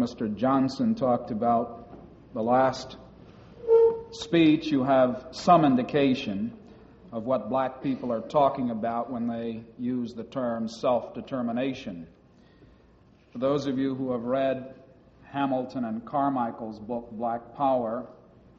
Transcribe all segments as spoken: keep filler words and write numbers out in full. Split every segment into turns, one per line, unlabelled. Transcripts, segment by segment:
Mister Johnson talked about the last speech, you have some indication of what black people are talking about when they use the term self-determination. For those of you who have read Hamilton and Carmichael's book, Black Power,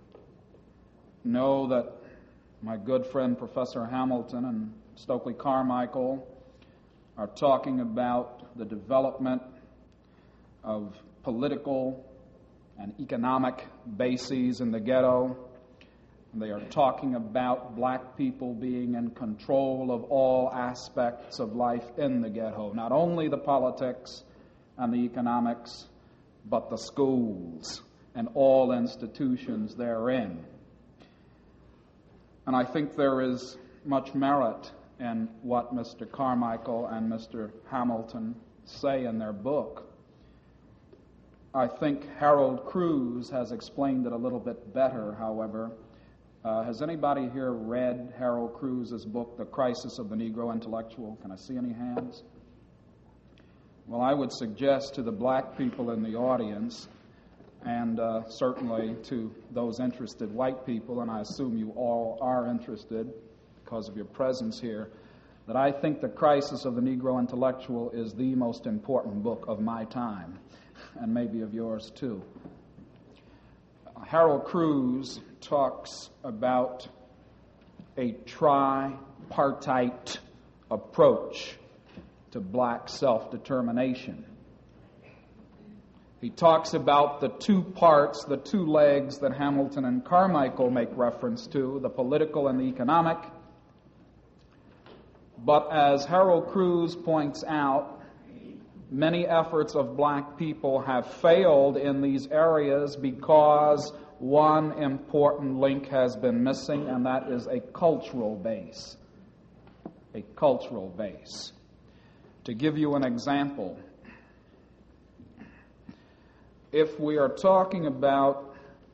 know that my good friend Professor Hamilton and Stokely Carmichael are talking about the development of political and economic bases in the ghetto. They are talking about black people being in control of all aspects of life in the ghetto, not only the politics and the economics, but the schools and all institutions therein. And I think there is much merit in what Mister Carmichael and Mister Hamilton say in their book. I think Harold Cruse has explained it a little bit better, however. Uh, has anybody here read Harold Cruse's book, The Crisis of the Negro Intellectual? Can I see any hands? Well, I would suggest to the black people in the audience, and uh, certainly to those interested white people, and I assume you all are interested because of your presence here, that I think The Crisis of the Negro Intellectual is the most important book of my time, and maybe of yours too. Harold Cruse talks about a tripartite approach to black self-determination. He talks about the two parts, the two legs that Hamilton and Carmichael make reference to, the political and the economic. But as Harold Cruse points out, many efforts of black people have failed in these areas because one important link has been missing, and that is a cultural base. A cultural base. To give you an example, if we are talking about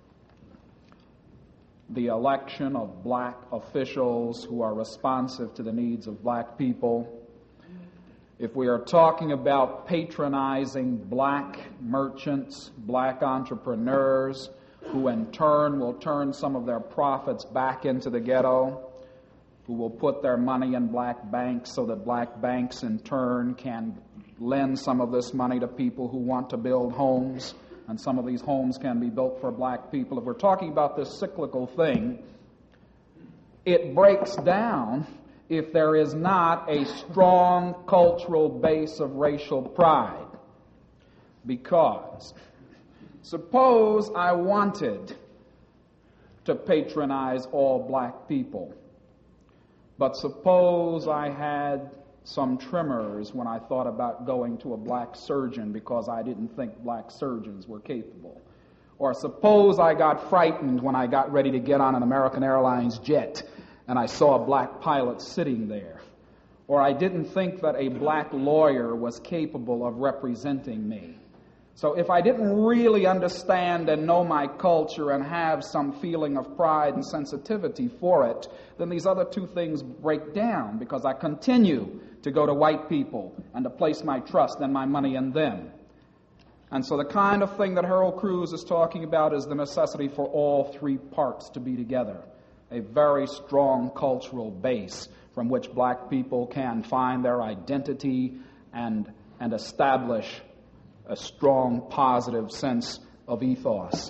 the election of black officials who are responsive to the needs of black people, if we are talking about patronizing black merchants, black entrepreneurs, who in turn will turn some of their profits back into the ghetto, who will put their money in black banks so that black banks in turn can lend some of this money to people who want to build homes, and some of these homes can be built for black people. If we're talking about this cyclical thing, it breaks down if there is not a strong cultural base of racial pride. Because suppose I wanted to patronize all black people, but suppose I had some tremors when I thought about going to a black surgeon because I didn't think black surgeons were capable. Or suppose I got frightened when I got ready to get on an American Airlines jet and I saw a black pilot sitting there. Or I didn't think that a black lawyer was capable of representing me. So if I didn't really understand and know my culture and have some feeling of pride and sensitivity for it, then these other two things break down because I continue to go to white people and to place my trust and my money in them. And so the kind of thing that Harold Cruse is talking about is the necessity for all three parts to be together. A very strong cultural base from which black people can find their identity and, and establish a strong, positive sense of ethos.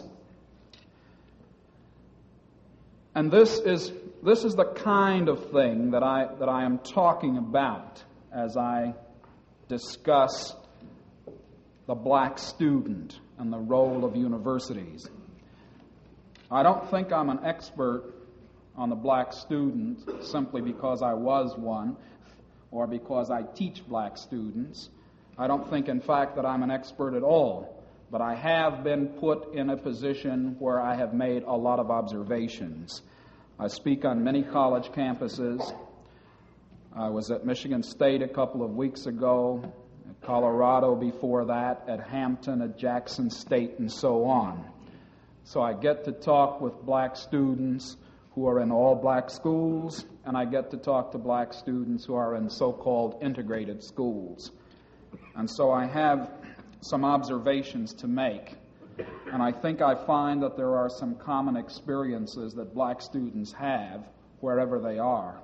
And this is this is the kind of thing that I that I am talking about as I discuss the black student and the role of universities. I don't think I'm an expert on the black student simply because I was one or because I teach black students. I don't think, in fact, that I'm an expert at all, but I have been put in a position where I have made a lot of observations. I speak on many college campuses. I was at Michigan State a couple of weeks ago, at Colorado before that, at Hampton, at Jackson State, and so on. So I get to talk with black students who are in all black schools, and I get to talk to black students who are in so-called integrated schools. And so I have some observations to make. And I think I find that there are some common experiences that black students have wherever they are.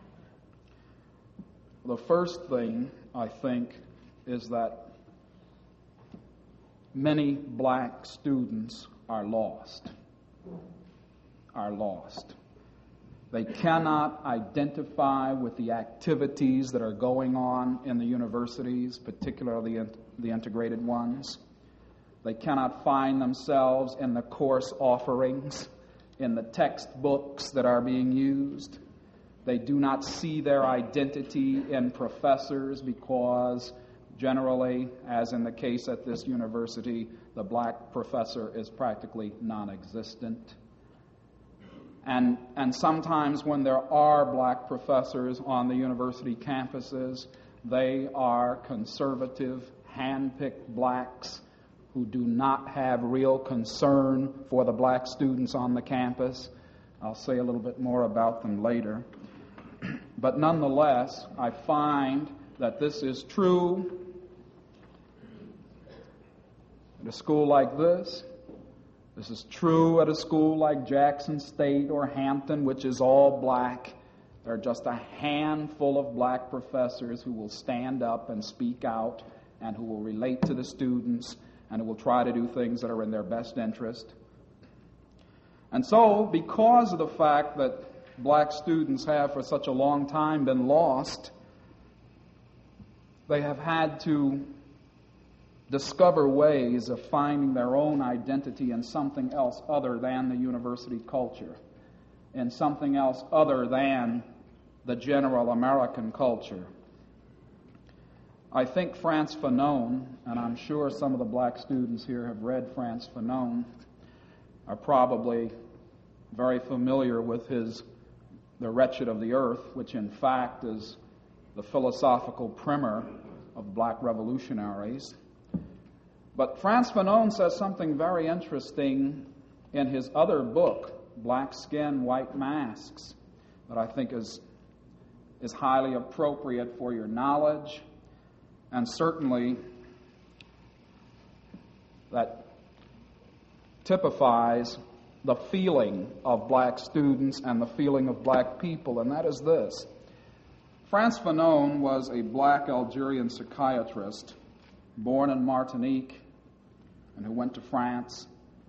The first thing, I think, is that many black students are lost. Are lost. They cannot identify with the activities that are going on in the universities, particularly in the integrated ones. They cannot find themselves in the course offerings, in the textbooks that are being used. They do not see their identity in professors because generally, as in the case at this university, the black professor is practically non-existent. And, and sometimes when there are black professors on the university campuses, they are conservative, hand-picked blacks who do not have real concern for the black students on the campus. I'll say a little bit more about them later. But nonetheless, I find that this is true at a school like this. This is true at a school like Jackson State or Hampton, which is all black. There are just a handful of black professors who will stand up and speak out and who will relate to the students and who will try to do things that are in their best interest. And so, because of the fact that black students have for such a long time been lost, they have had to discover ways of finding their own identity in something else other than the university culture, in something else other than the general American culture. I think Frantz Fanon, and I'm sure some of the black students here have read Frantz Fanon, are probably very familiar with his The Wretched of the Earth, which in fact is the philosophical primer of black revolutionaries. But Frantz Fanon says something very interesting in his other book, Black Skin, White Masks, that I think is, is highly appropriate for your knowledge, and certainly that typifies the feeling of black students and the feeling of black people, and that is this. Frantz Fanon was a black Algerian psychiatrist born in Martinique and who went to France.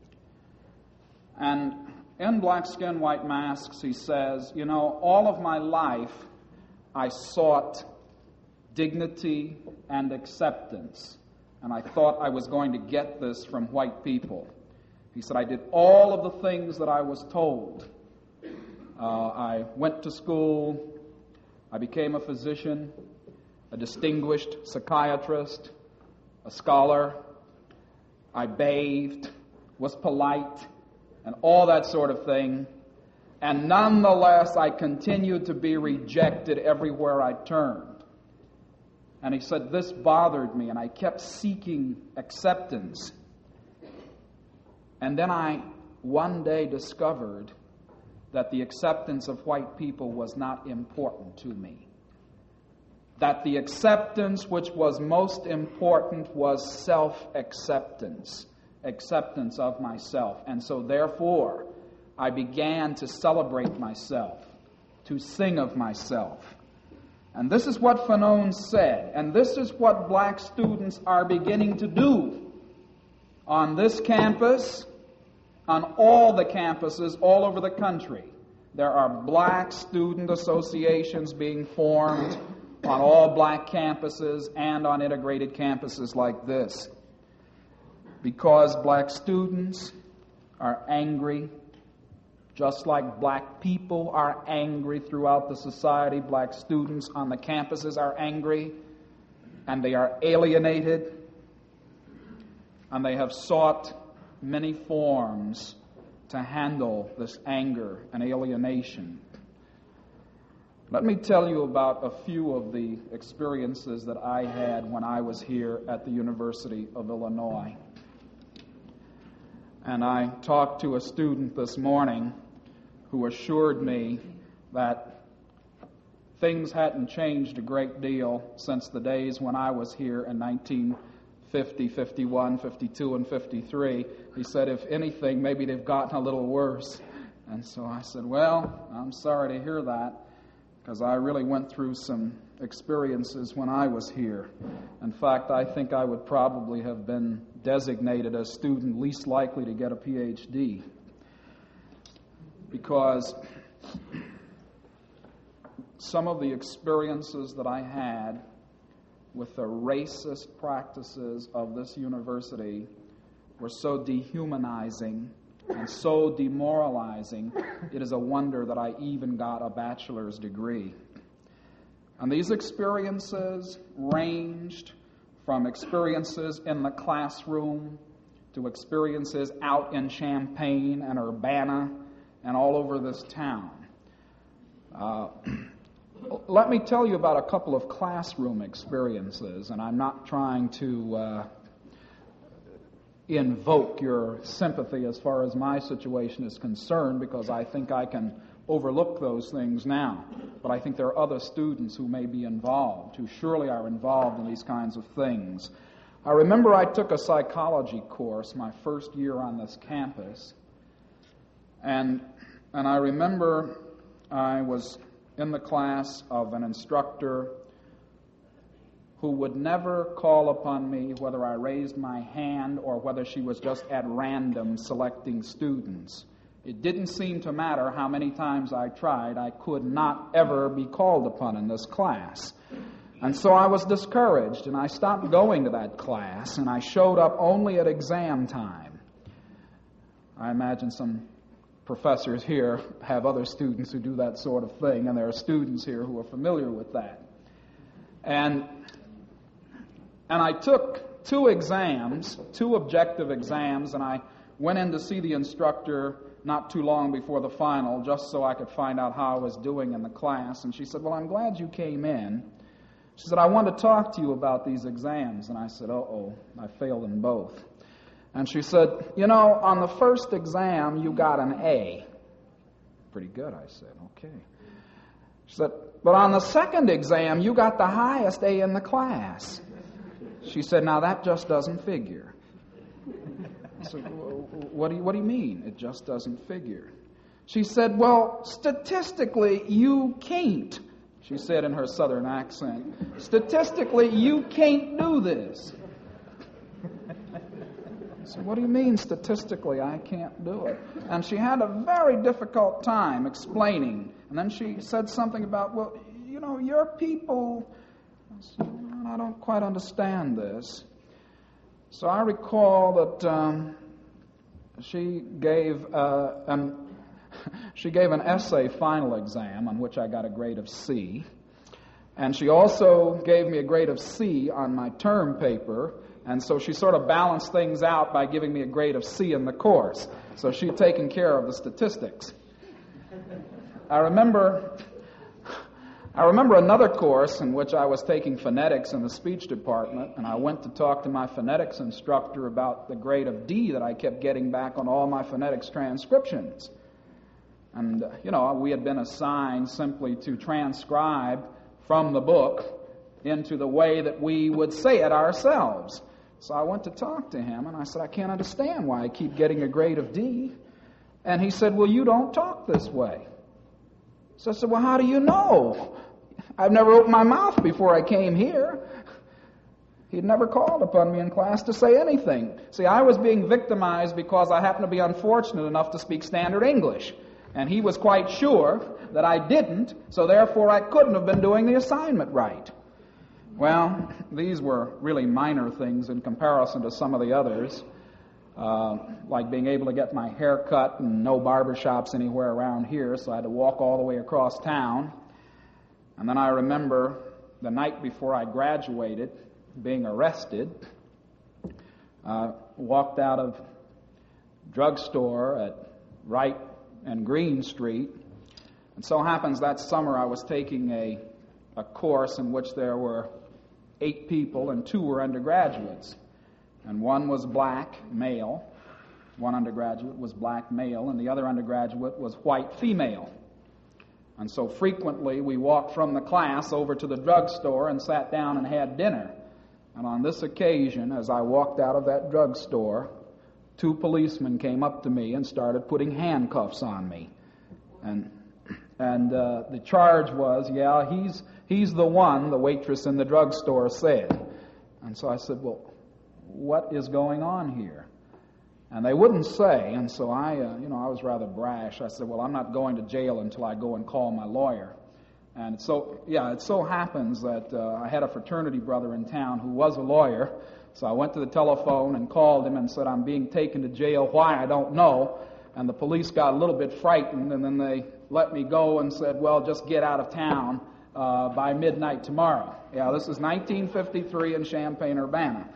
And in Black Skin, White Masks, he says, you know, all of my life I sought dignity and acceptance, and I thought I was going to get this from white people. He said, I did all of the things that I was told. Uh, I went to school, I became a physician, a distinguished psychiatrist, a scholar. I bathed, was polite, and all that sort of thing. And nonetheless, I continued to be rejected everywhere I turned. And he said, this bothered me, and I kept seeking acceptance. And then I one day discovered that the acceptance of white people was not important to me. That the acceptance which was most important was self-acceptance, acceptance of myself. And so therefore, I began to celebrate myself, to sing of myself. And this is what Fanon said, and this is what black students are beginning to do on this campus, on all the campuses all over the country. There are black student associations being formed on all black campuses and on integrated campuses like this, because black students are angry, just like black people are angry throughout the society. Black students on the campuses are angry, and they are alienated, and they have sought many forms to handle this anger and alienation. Let me tell you about a few of the experiences that I had when I was here at the University of Illinois. And I talked to a student this morning who assured me that things hadn't changed a great deal since the days when I was here in nineteen fifty, fifty-one, fifty-two, and fifty-three. He said, if anything, maybe they've gotten a little worse. And so I said, well, I'm sorry to hear that, because I really went through some experiences when I was here. In fact, I think I would probably have been designated a student least likely to get a P H D, because some of the experiences that I had with the racist practices of this university were so dehumanizing and so demoralizing, it is a wonder that I even got a bachelor's degree. And these experiences ranged from experiences in the classroom to experiences out in Champaign and Urbana and all over this town. Uh, let me tell you about a couple of classroom experiences, and I'm not trying to uh, invoke your sympathy as far as my situation is concerned, because I think I can overlook those things now. But I think there are other students who may be involved, who surely are involved in these kinds of things. I remember I took a psychology course my first year on this campus, and and I remember I was in the class of an instructor who would never call upon me whether I raised my hand or whether she was just at random selecting students. It didn't seem to matter how many times I tried. I could not ever be called upon in this class. And so I was discouraged, and I stopped going to that class, and I showed up only at exam time. I imagine some professors here have other students who do that sort of thing, and there are students here who are familiar with that. And and I took two exams, two objective exams, and I went in to see the instructor not too long before the final, just so I could find out how I was doing in the class. And she said, well, I'm glad you came in. She said, I want to talk to you about these exams. And I said, uh-oh, I failed in both. And she said, you know, on the first exam, you got an A. Pretty good, I said, okay. She said, but on the second exam, you got the highest A in the class. She said, now that just doesn't figure. I said, what do you, what do you mean? It just doesn't figure. She said, well, statistically, you can't. She said in her southern accent, statistically, you can't do this. So what do you mean statistically I can't do it? And she had a very difficult time explaining. And then she said something about, well, you know, your people, I said, well, I don't quite understand this. So I recall that um, she gave uh, an she gave an essay final exam on which I got a grade of C. And she also gave me a grade of C on my term paper. And so she sort of balanced things out by giving me a grade of C in the course. So she had taken care of the statistics. I remember, I remember another course in which I was taking phonetics in the speech department, and I went to talk to my phonetics instructor about the grade of D that I kept getting back on all my phonetics transcriptions. And, uh, you know, we had been assigned simply to transcribe from the book into the way that we would say it ourselves. So I went to talk to him, and I said, I can't understand why I keep getting a grade of D. And he said, well, you don't talk this way. So I said, well, how do you know? I've never opened my mouth before I came here. He'd never called upon me in class to say anything. See, I was being victimized because I happened to be unfortunate enough to speak standard English. And he was quite sure that I didn't, so therefore I couldn't have been doing the assignment right. Well, these were really minor things in comparison to some of the others, uh, like being able to get my hair cut and no barbershops anywhere around here, so I had to walk all the way across town. And then I remember the night before I graduated being arrested, uh, walked out of drugstore at Wright and Green Street. And so happens that summer I was taking a, a course in which there were eight people and two were undergraduates. And one was black, male. One undergraduate was black, male, and the other undergraduate was white, female. And so frequently we walked from the class over to the drugstore and sat down and had dinner. And on this occasion, as I walked out of that drugstore, two policemen came up to me and started putting handcuffs on me. And and uh, the charge was, yeah, he's he's the one, the waitress in the drugstore said. And so I said, well, what is going on here? And they wouldn't say, and so I, uh, you know, I was rather brash. I said, well, I'm not going to jail until I go and call my lawyer. And so, yeah, it so happens that uh, I had a fraternity brother in town who was a lawyer. So I went to the telephone and called him and said, I'm being taken to jail. Why? I don't know. And the police got a little bit frightened, and then they let me go and said, well, just get out of town uh, by midnight tomorrow. Yeah, this is nineteen fifty-three in Champaign-Urbana.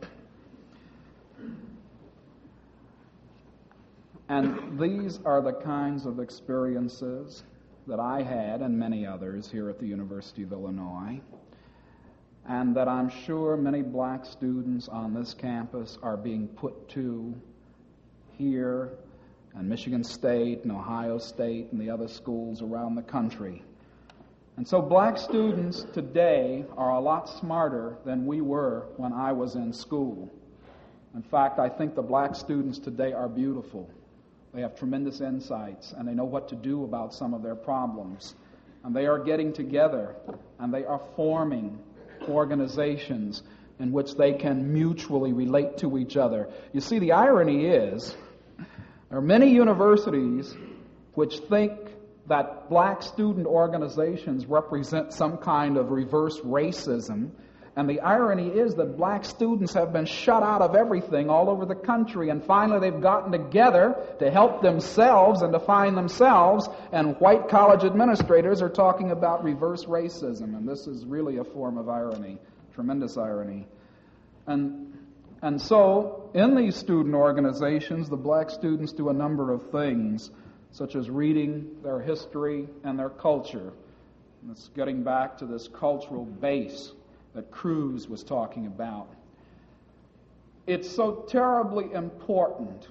And these are the kinds of experiences that I had and many others here at the University of Illinois, and that I'm sure many black students on this campus are being put to here and Michigan State and Ohio State and the other schools around the country. And so black students today are a lot smarter than we were when I was in school. In fact, I think the black students today are beautiful. They have tremendous insights, and they know what to do about some of their problems. And they are getting together, and they are forming organizations in which they can mutually relate to each other. You see, the irony is, there are many universities which think that black student organizations represent some kind of reverse racism. And the irony is that black students have been shut out of everything all over the country, and finally they've gotten together to help themselves and to find themselves, and white college administrators are talking about reverse racism, and this is really a form of irony, tremendous irony. And, and so, in these student organizations, the black students do a number of things, such as reading their history and their culture. And it's getting back to this cultural base that Cruz was talking about. It's so terribly important.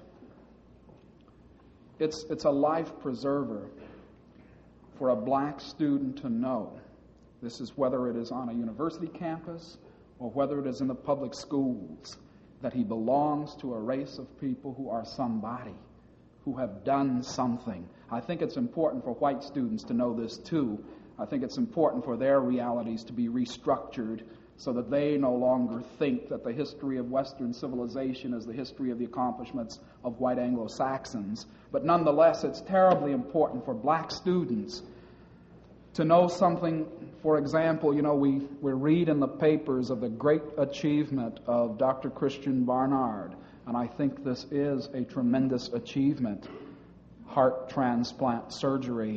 It's, it's a life preserver for a black student to know. This is whether it is on a university campus or whether it is in the public schools, that he belongs to a race of people who are somebody, who have done something. I think it's important for white students to know this too. I think it's important for their realities to be restructured so that they no longer think that the history of Western civilization is the history of the accomplishments of white Anglo-Saxons. But nonetheless, it's terribly important for black students to know something. For example, you know, we, we read in the papers of the great achievement of Doctor Christian Barnard, and I think this is a tremendous achievement, heart transplant surgery.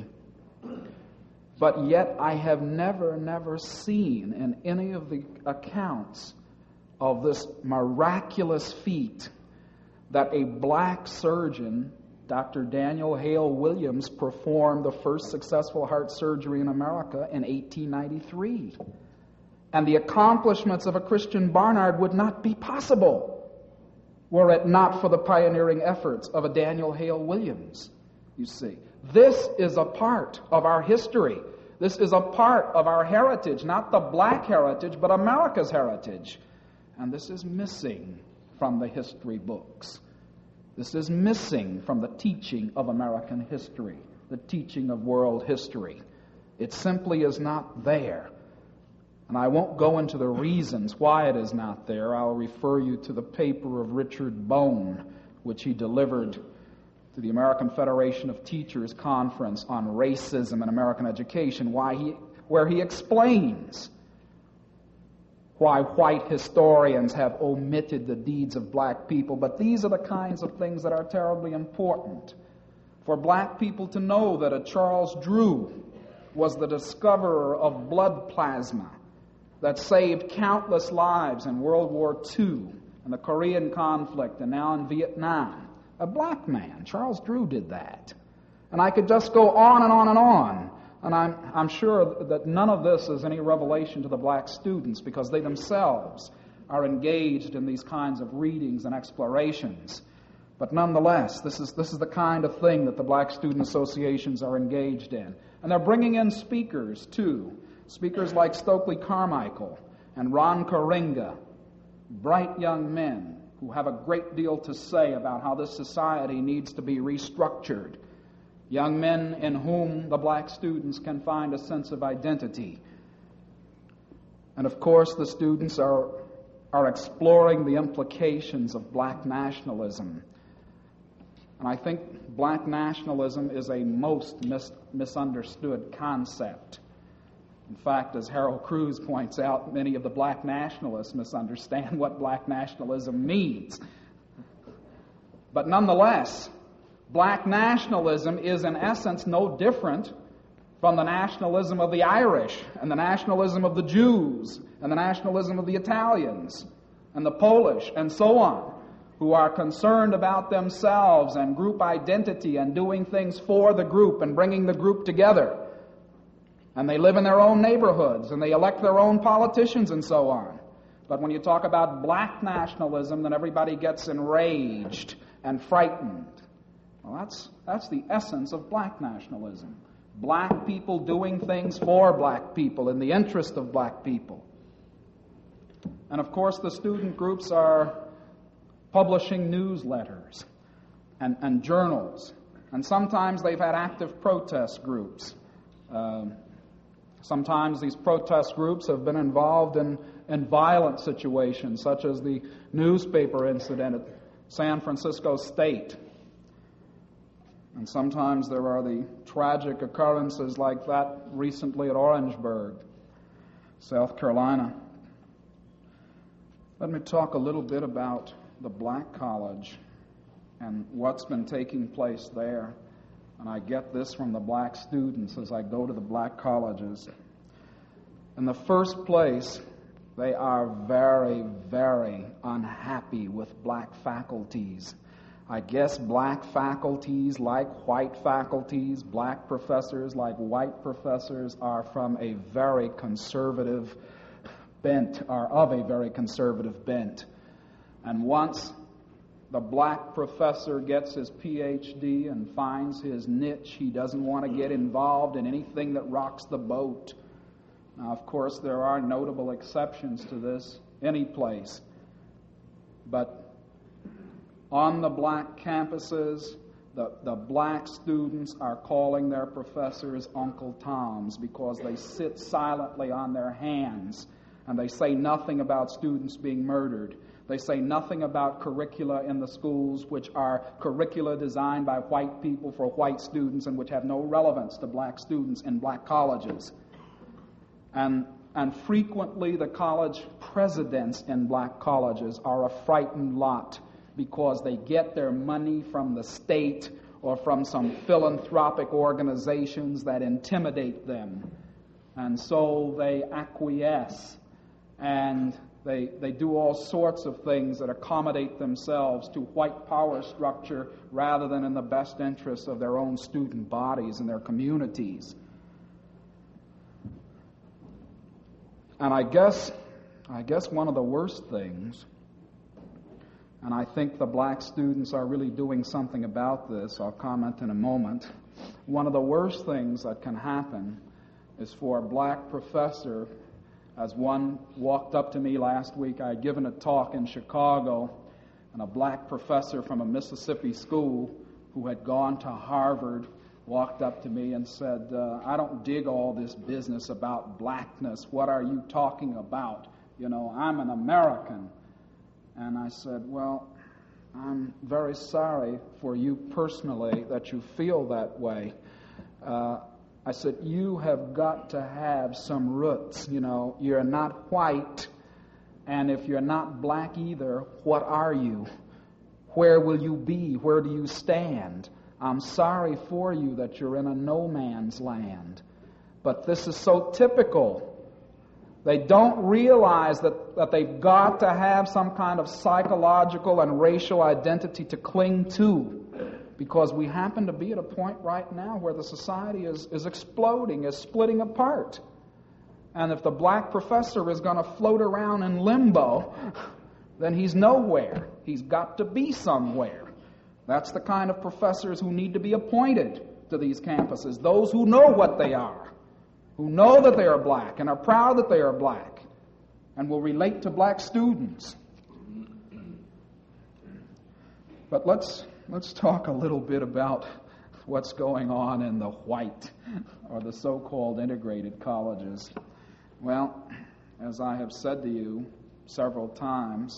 But yet I have never, never seen in any of the accounts of this miraculous feat that a black surgeon, Doctor Daniel Hale Williams, performed the first successful heart surgery in America in eighteen ninety-three. And the accomplishments of a Christian Barnard would not be possible were it not for the pioneering efforts of a Daniel Hale Williams, you see. This is a part of our history. This is a part of our heritage, not the black heritage, but America's heritage. And this is missing from the history books. This is missing from the teaching of American history, the teaching of world history. It simply is not there. And I won't go into the reasons why it is not there. I'll refer you to the paper of Richard Bone, which he delivered to the American Federation of Teachers Conference on Racism in American Education, why he, where he explains why white historians have omitted the deeds of black people. But these are the kinds of things that are terribly important for black people to know, that a Charles Drew was the discoverer of blood plasma that saved countless lives in World War Two and the Korean conflict and now in Vietnam. A black man, Charles Drew, did that. And I could just go on and on and on. And I'm, I'm sure that none of this is any revelation to the black students, because they themselves are engaged in these kinds of readings and explorations. But nonetheless, this is, this is the kind of thing that the black student associations are engaged in. And they're bringing in speakers, too. Speakers like Stokely Carmichael and Ron Karenga bright young men who have a great deal to say about how this society needs to be restructured. Young men in whom the black students can find a sense of identity. And of course, the students are, are exploring the implications of black nationalism. And I think black nationalism is a most mis- misunderstood concept. In fact, as Harold Cruz points out, many of the black nationalists misunderstand what black nationalism means. But nonetheless, black nationalism is in essence no different from the nationalism of the Irish and the nationalism of the Jews and the nationalism of the Italians and the Polish and so on, who are concerned about themselves and group identity and doing things for the group and bringing the group together. And they live in their own neighborhoods and they elect their own politicians and so on. But when you talk about black nationalism, then everybody gets enraged and frightened. Well, that's, that's the essence of black nationalism. Black people doing things for black people in the interest of black people. And of course, the student groups are publishing newsletters and, and journals. And sometimes they've had active protest groups. Um, sometimes these protest groups have been involved in, in violent situations, such as the newspaper incident at San Francisco State. And sometimes there are the tragic occurrences like that recently at Orangeburg, South Carolina. Let me talk a little bit about the Black College and what's been taking place there. And I get this from the black students as I go to the black colleges. In the first place, they are very, very unhappy with black faculties. I guess black faculties, like white faculties, black professors, like white professors, are from a very conservative bent, are of a very conservative bent. And once the black professor gets his P H D and finds his niche, he doesn't want to get involved in anything that rocks the boat. Now, of course, there are notable exceptions to this any place. But on the black campuses, the, the black students are calling their professors Uncle Toms because they sit silently on their hands and they say nothing about students being murdered. They say nothing about curricula in the schools, which are curricula designed by white people for white students and which have no relevance to black students in black colleges. And, and frequently the college presidents in black colleges are a frightened lot because they get their money from the state or from some philanthropic organizations that intimidate them. And so they acquiesce and They, they do all sorts of things that accommodate themselves to white power structure rather than in the best interests of their own student bodies and their communities. And I guess, I guess one of the worst things, and I think the black students are really doing something about this, I'll comment in a moment, one of the worst things that can happen is for a black professor. As one walked up to me last week, I had given a talk in Chicago, and a black professor from a Mississippi school who had gone to Harvard walked up to me and said, uh, I don't dig all this business about blackness. What are you talking about? You know, I'm an American. And I said, well, I'm very sorry for you personally that you feel that way. Uh, I said, you have got to have some roots, you know. You're not white, and if you're not black either, what are you? Where will you be? Where do you stand? I'm sorry for you that you're in a no man's land. But this is so typical. They don't realize that, that they've got to have some kind of psychological and racial identity to cling to. Because we happen to be at a point right now where the society is, is exploding, is splitting apart. And if the black professor is going to float around in limbo, then he's nowhere. He's got to be somewhere. That's the kind of professors who need to be appointed to these campuses. Those who know what they are, who know that they are black and are proud that they are black, and will relate to black students. But let's let's talk a little bit about what's going on in the white, or the so-called integrated colleges. Well, as I have said to you several times,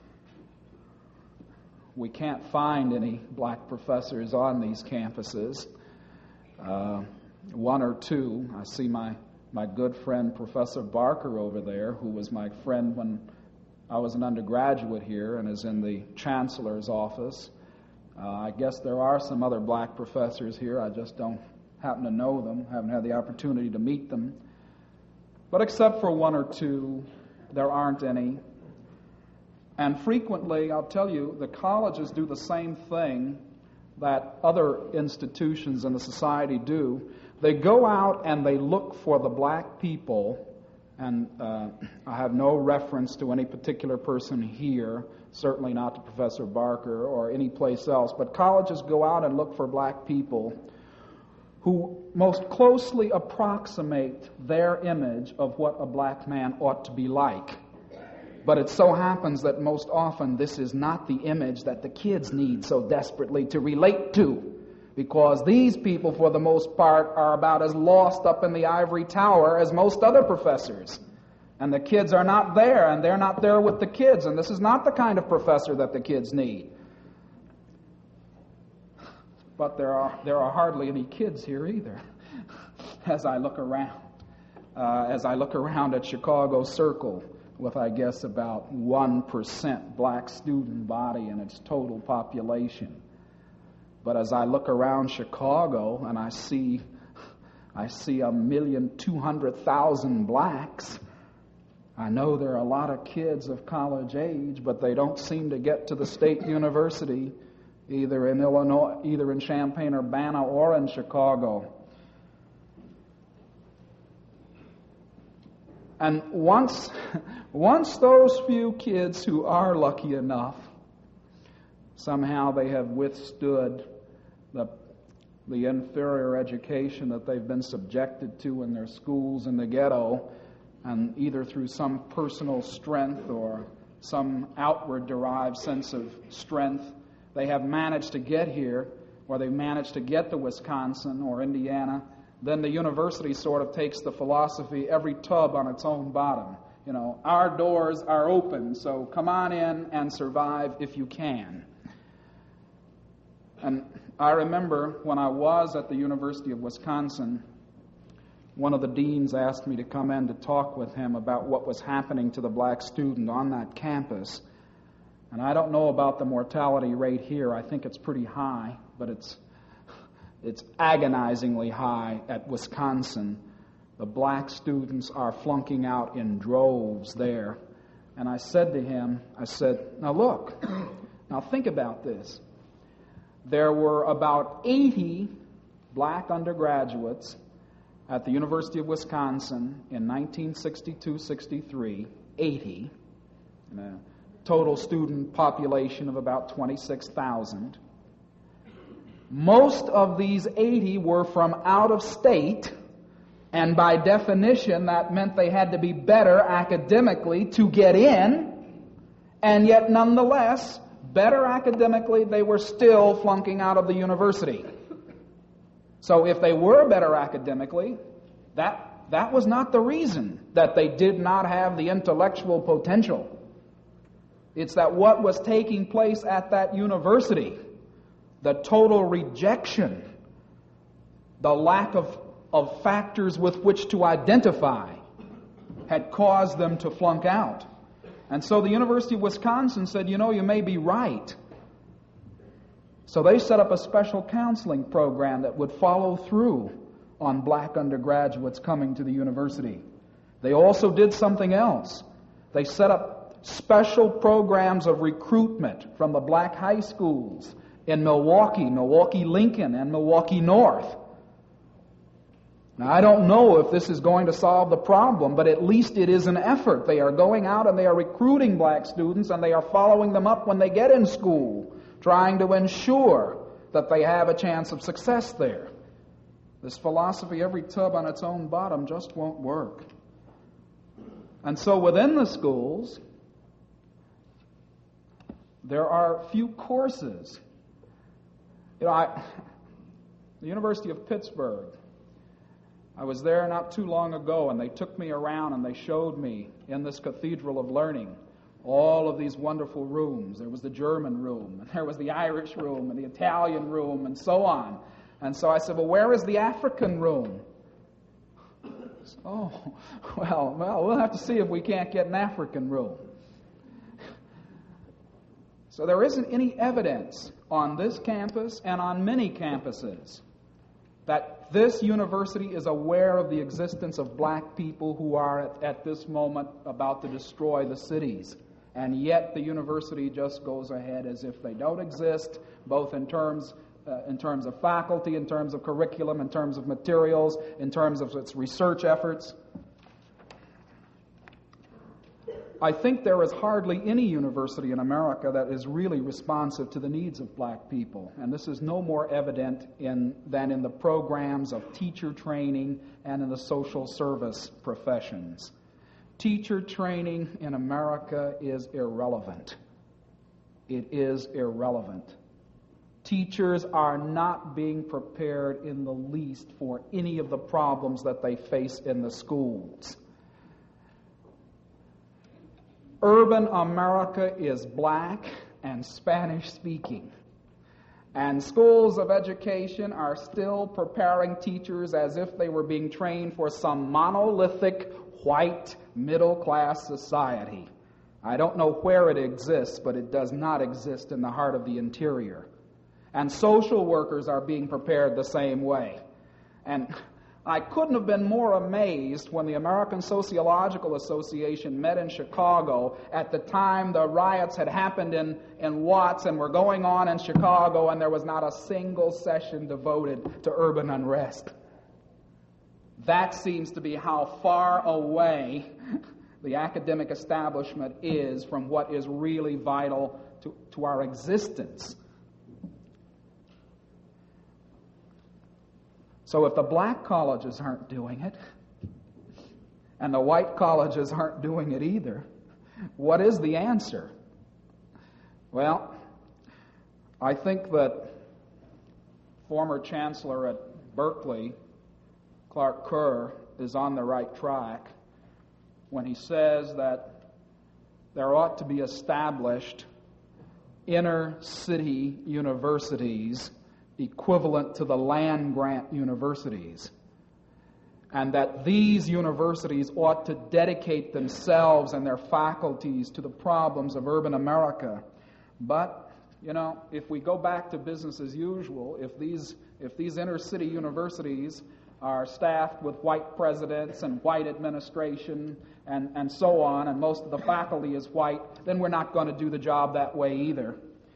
we can't find any black professors on these campuses. Uh, one or two. I see my, my good friend Professor Barker over there, who was my friend when I was an undergraduate here and is in the chancellor's office. Uh, I guess there are some other black professors here. I just don't happen to know them, haven't had the opportunity to meet them. But except for one or two, there aren't any. And frequently, I'll tell you, the colleges do the same thing that other institutions in the society do. They go out and they look for the black people, and uh, I have no reference to any particular person here, certainly not to Professor Barker or any place else, but colleges go out and look for black people who most closely approximate their image of what a black man ought to be like. But it so happens that most often this is not the image that the kids need so desperately to relate to, because these people, for the most part, are about as lost up in the ivory tower as most other professors. And the kids are not there, and they're not there with the kids, and this is not the kind of professor that the kids need. But there are there are hardly any kids here either, as I look around. Uh, as I look around at Chicago Circle, with, I guess, about one percent black student body in its total population. But as I look around Chicago and I see I see a million two hundred thousand blacks, I know there are a lot of kids of college age, but they don't seem to get to the state university, either in Illinois, either in Champaign-Urbana or in Chicago. And once, once those few kids who are lucky enough, somehow they have withstood the, the inferior education that they've been subjected to in their schools in the ghetto, and either through some personal strength or some outward derived sense of strength, they have managed to get here, or they've managed to get to Wisconsin or Indiana, then the university sort of takes the philosophy, every tub on its own bottom. You know, our doors are open, so come on in and survive if you can. And I remember when I was at the University of Wisconsin, one of the deans asked me to come in to talk with him about what was happening to the black student on that campus. And I don't know about the mortality rate here. I think it's pretty high, but it's it's agonizingly high at Wisconsin. The black students are flunking out in droves there. And I said to him, I said, now look, now think about this. There were about eighty black undergraduates at the University of Wisconsin in nineteen sixty-two sixty-three, eighty, and a total student population of about twenty-six thousand. Most of these eighty were from out of state, and by definition that meant they had to be better academically to get in, and yet nonetheless, better academically, they were still flunking out of the university. So if they were better academically, that, that was not the reason that they did not have the intellectual potential. It's that what was taking place at that university, the total rejection, the lack of, of factors with which to identify, had caused them to flunk out. And so the University of Wisconsin said, you know, you may be right. So they set up a special counseling program that would follow through on black undergraduates coming to the university. They also did something else. They set up special programs of recruitment from the black high schools in Milwaukee, Milwaukee-Lincoln, and Milwaukee North. Now, I don't know if this is going to solve the problem, but at least it is an effort. They are going out and they are recruiting black students, and they are following them up when they get in school, trying to ensure that they have a chance of success there. This philosophy, every tub on its own bottom, just won't work. And so within the schools, There are few courses. You know, I, the University of Pittsburgh, I was there not too long ago, and they took me around and they showed me in this cathedral of learning all of these wonderful rooms. There was the German room, and there was the Irish room, and the Italian room, and so on. And so I said, well, where is the African room? Oh, well, well, we'll have to see if we can't get an African room. So there isn't any evidence on this campus and on many campuses that this university is aware of the existence of black people who are at, at this moment about to destroy the cities. And yet the university just goes ahead as if they don't exist, both in terms uh, in terms of faculty, in terms of curriculum, in terms of materials, in terms of its research efforts. I think there is hardly any university in America that is really responsive to the needs of black people. And this is no more evident in, than in the programs of teacher training and in the social service professions. Teacher training in America is irrelevant. It is irrelevant. Teachers are not being prepared in the least for any of the problems that they face in the schools. Urban America is black and Spanish-speaking. And schools of education are still preparing teachers as if they were being trained for some monolithic, white, middle-class society. I don't know where it exists, but it does not exist in the heart of the interior. And social workers are being prepared the same way. And I couldn't have been more amazed when the American Sociological Association met in Chicago at the time the riots had happened in, in Watts and were going on in Chicago, and there was not a single session devoted to urban unrest. That seems to be how far away the academic establishment is from what is really vital to, to our existence. So if the black colleges aren't doing it, and the white colleges aren't doing it either, what is the answer? Well, I think that former chancellor at Berkeley, Clark Kerr, is on the right track when he says that there ought to be established inner city universities equivalent to the land-grant universities, and that these universities ought to dedicate themselves and their faculties to the problems of urban America. But, you know, if we go back to business as usual, if these if these inner-city universities are staffed with white presidents and white administration and, and so on, and most of the faculty is white, then we're not going to do the job that way either.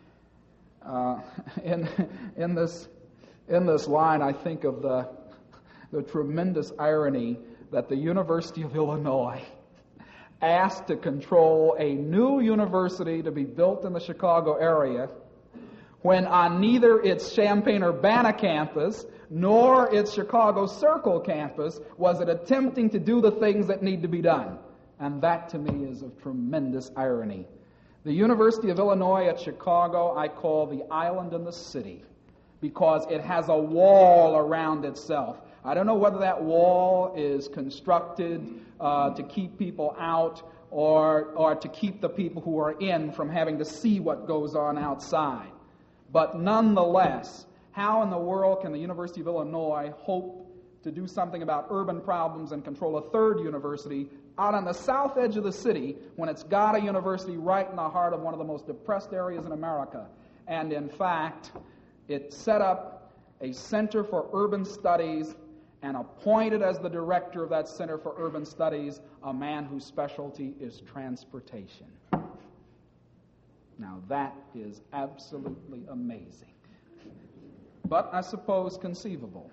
Uh, in in this in this line, I think of the the tremendous irony that the University of Illinois asked to control a new university to be built in the Chicago area, when on neither its Champaign-Urbana campus nor its Chicago Circle campus was it attempting to do the things that need to be done. And that, to me, is of tremendous irony. The University of Illinois at Chicago I call the island in the city because it has a wall around itself. I don't know whether that wall is constructed uh, to keep people out or, or to keep the people who are in from having to see what goes on outside. But nonetheless, how in the world can the University of Illinois hope to do something about urban problems and control a third university out on the south edge of the city when it's got a university right in the heart of one of the most depressed areas in America? And in fact, it set up a Center for Urban Studies and appointed as the director of that Center for Urban Studies a man whose specialty is transportation. Now that is absolutely amazing, but I suppose conceivable.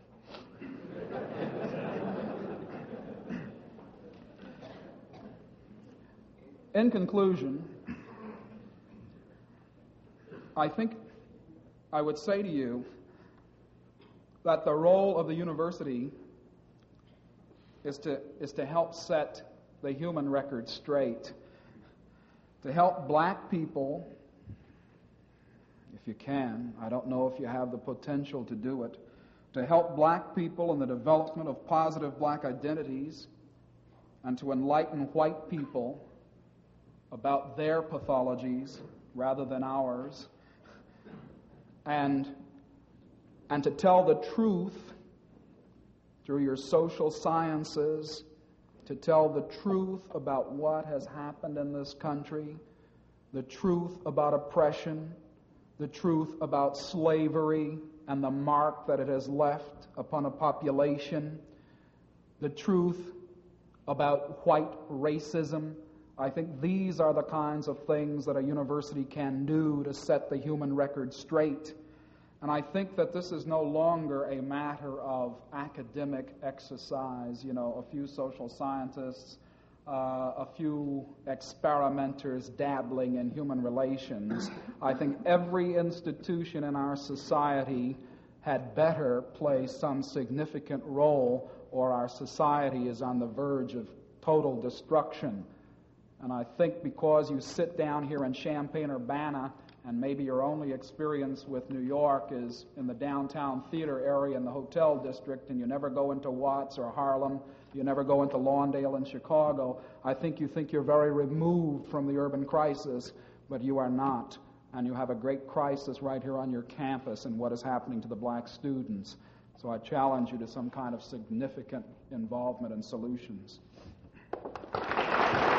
In conclusion, I think I would say to you that the role of the university is to, is to help set the human record straight, to help black people if you can. I don't know if you have the potential to do it, to help black people in the development of positive black identities and to enlighten white people about their pathologies rather than ours, and, and to tell the truth through your social sciences, to tell the truth about what has happened in this country, the truth about oppression, the truth about slavery and the mark that it has left upon a population, the truth about white racism. I think these are the kinds of things that a university can do to set the human record straight. And I think that this is no longer a matter of academic exercise, you know, a few social scientists, uh, a few experimenters dabbling in human relations. I think every institution in our society had better play some significant role, or our society is on the verge of total destruction. And I think because you sit down here in Champaign-Urbana and maybe your only experience with New York is in the downtown theater area in the hotel district, and you never go into Watts or Harlem, you never go into Lawndale in Chicago, I think you think you're very removed from the urban crisis, but you are not. And you have a great crisis right here on your campus and what is happening to the black students. So I challenge you to some kind of significant involvement in solutions.